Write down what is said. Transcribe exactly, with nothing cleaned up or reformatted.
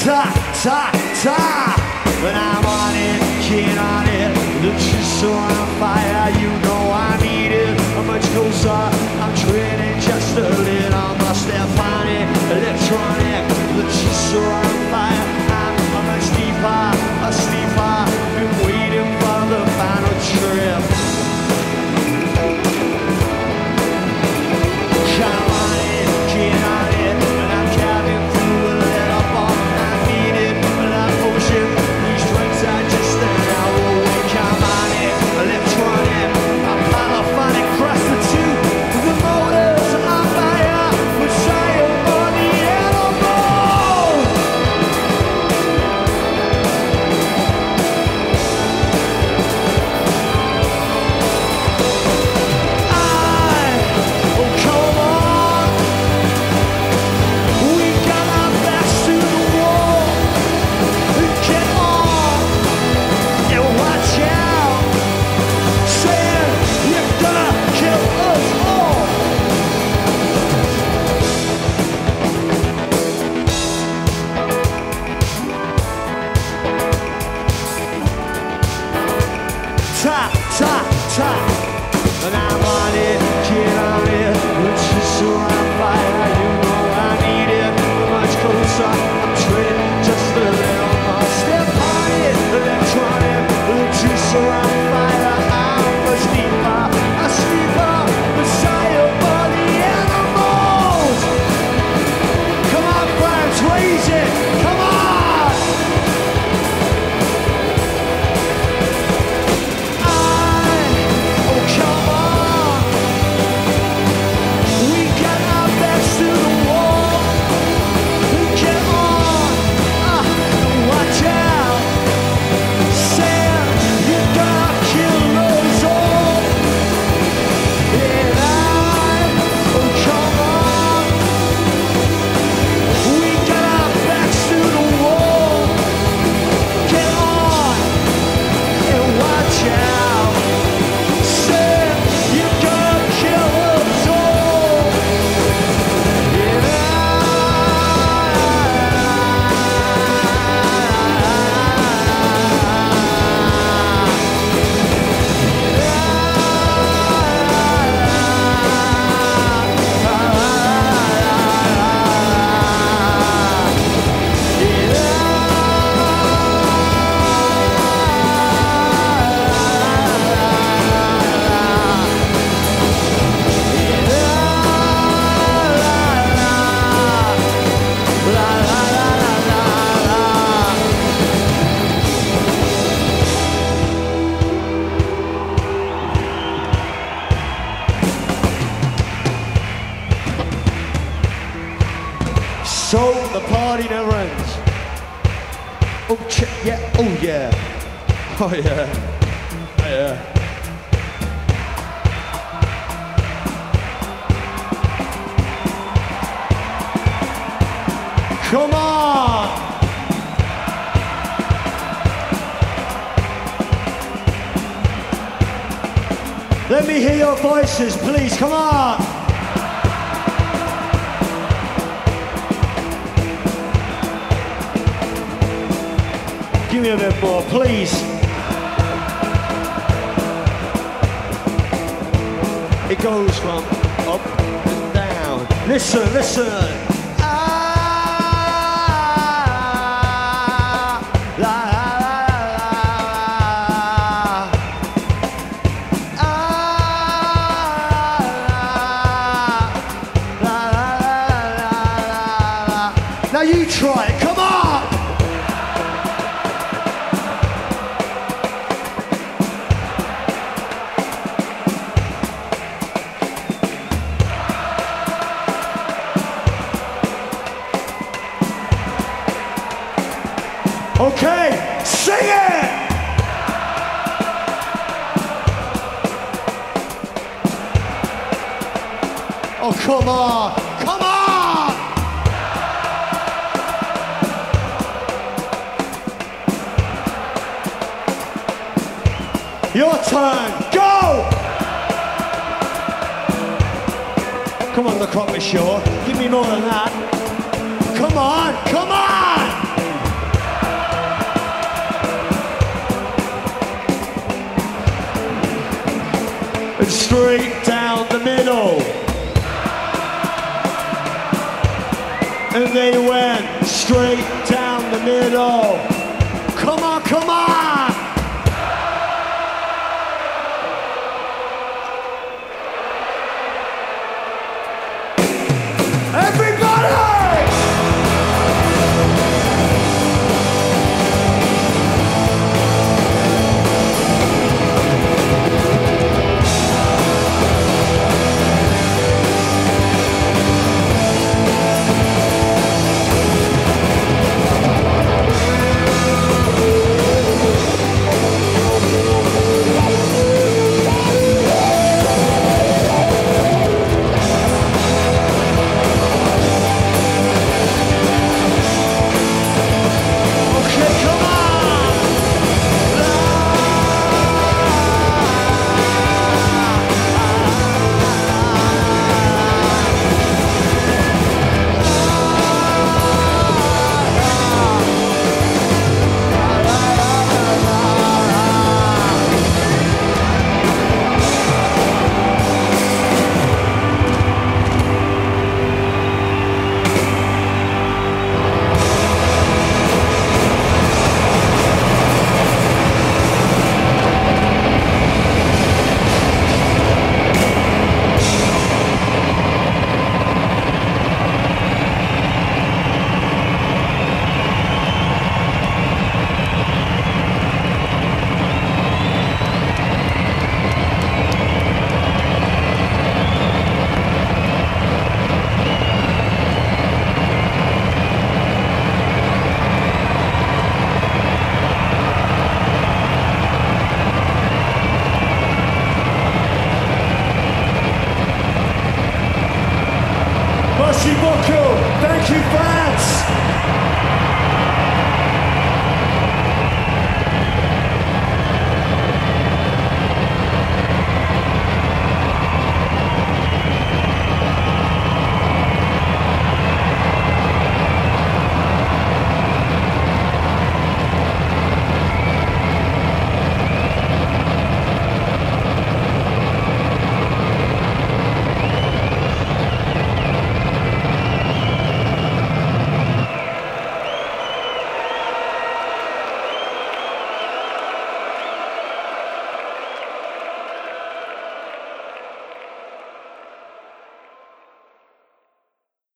ta, ta, ta. When I'm on it, keen on it, the chips are on fire, you know I need it. I'm much closer, I'm training just a little more step on it, electronic, the chips are on fire. I'm, I'm much deeper, a sleeper, been waiting for the final trip. Come on it, keen on it, and I'm cabin through a little ball. I need it, but I'm ocean. These drinks are just an hour away. Come on it, electronic, I'm polyphonic prostitute. The motors on fire, Messiah for the animal. I, oh come on, we got our backs to the wall. Get on and watch out. Saying you're gonna kill us all. Ta, ta, ta. And I'm on it, get on it. It's just so on fire, you know I need it. Much closer, I'm trading just a little more. Step on it, electronic. It's just so on fire, I'm much deeper. A sleeper, Messiah for the animals. Come on, friends, raise it. Come on. Oh, come on. We got our backs to the wall. Get on. Ah, watch out. Sam, you're gonna kill us all. And I, oh, come on. We got our backs to the wall. Get on. And watch out. Sam, you're gonna kill us all. And so the party never ends. Oh, check, yeah, oh yeah, oh yeah, oh yeah. Come on! Let me hear your voices, please, come on! Give me a bit more, please. It goes from up and down. Listen, listen. Ah, la, la, la, la. Ah, la, la, la, la, la. Now you try it, come on! Okay, sing it! Oh, come on, come on! Your turn, go! Come on, the Croppy Shore, give me more than that. Come on, come on! straight down the middle. And they went straight down the middle. Come on, come on! Everybody! Merci beaucoup. Thank you for